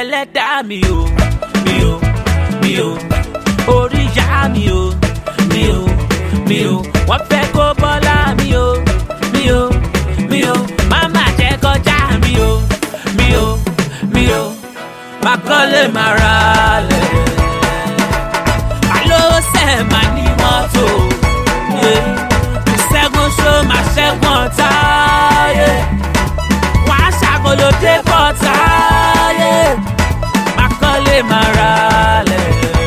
ẹlẹ́dàá mi o, mi o, mi o, orí ìyá mi o, mi o, mi o, wọ́n fẹ́ kó bọ́lá mi o, mi o, mi o, màmá jẹ́ kọjá mi o, mi o, mi o, má kọ́lé má ra lẹ̀, àlọ́ sẹ̀ má ní mọ́tò, ṣẹ́gun ṣó má ṣẹ́gun ọ̀tá, wọ́n á ṣàkólódé bọ́tà, má kọ́lé má ra lẹ̀,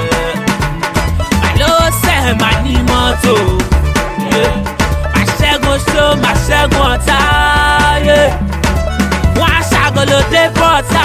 àlọ́ sẹ̀ má ní mọ́tò, má ṣẹ́gun ṣó má ṣẹ́gun ọ̀tá, wọ́n á ṣàkólódé bọ́tà.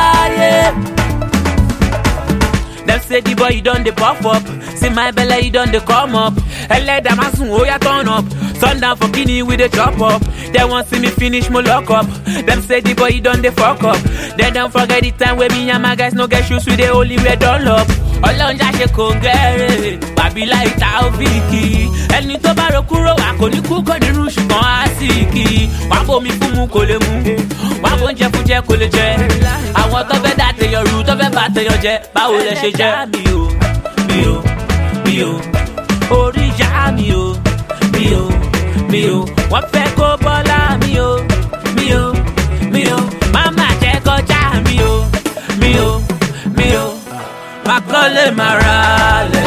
Them say the boy you done the pop up, see my belly you done the come up. Ẹlẹ́dàá má sùn ó yá turn up, turn down for kini we dey chop up. They want see me finish mo lock up. Them say the boy you done the fuck up. They don't forget the time when me and my guys no get shoes we dey only wear Dunlop. Ọlọ́run já ṣe kò ń gẹ́rẹ́, bàbí láì ta ó fi kì í. Ẹni tó bá ro kúrò wà kò ní kú kò ní rú ṣùgbọ́n á sì kì í. Wà á bomi fún mu kò lè mu, wà á bóúnjẹ fún jẹ kò lè jẹ. Àwọn tó fẹ́ dá tèèyàn rú tó fẹ́ bá tèèyàn jẹ, báwo lẹ ṣe jẹ? Mi o, mi o, mi o, orí ìyá mi o, mi o, mi o, wọ́n fẹ́ kó bọ́lá mi o, mi o, mi o, màmá jẹ́ kọjá mi o, mi o, mi o, má kọ́lé má ra lẹ̀,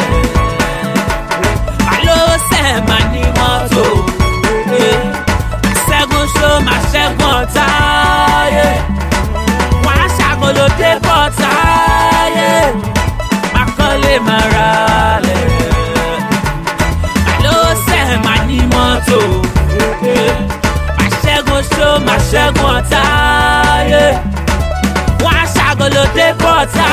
àlọ́ sẹ̀ má ní mọ́tò, ṣẹ́gun ṣó má ṣẹ́gun ọ̀tá, wọ́n á ṣàkólódé bọ́tà, má kọ́lé má ra lẹ̀, àlọ́ sẹ̀ má ní mọ́tò, má ṣẹ́gun ṣó má ṣẹ́gun ọ̀tá, wọ́n á ṣàkólódé bọ́tà.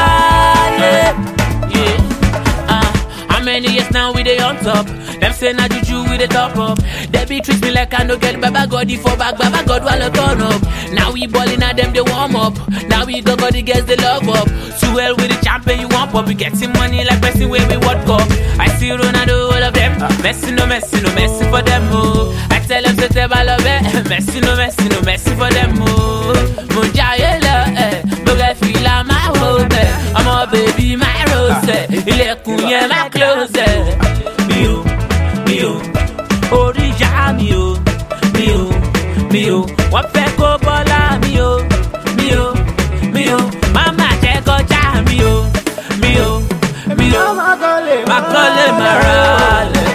How many years now we dey on top? Them say na juju we dey top up. They be treat me like I no get Baba God for back, Baba God while I turn up. Now we ballin' at them they warm up. Now we go the girls they love up. Too well with the champion you want pop. We getting money like Messi when we World Cup. I see Ronaldo all of them. Messi no Messi no Messi for them oh. I tell them to tell I love it. Messi no Messi no Messi for them oh. Munjayela Boga feel my hope. I'm a baby my rose. Ilẹ̀kùn yẹn má close. Mi o, mi o, orí ìyá mi o, mi o, mi o, wọ́n fẹ́ kó bọ́lá mi o, mi o, mi o, màmá jẹ́ kọjá mi o, mi o, mi o, má kọ́lé má ra lẹ̀,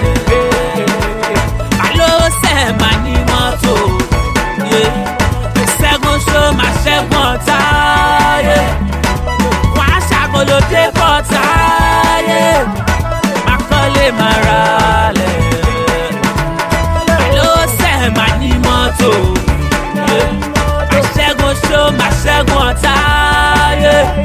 àlọ́ sẹ̀ má ní mọ́tò, ṣẹ́gun ṣó má ṣẹ́gun ọ̀tá, wọ́n á ṣàkólódé bọ́tà, má kọ́lé má ra lẹ̀, àlọ́ sẹ̀ má ní mọ́tò, ṣẹ́gun ṣó má ṣẹ́gun ọ̀tá.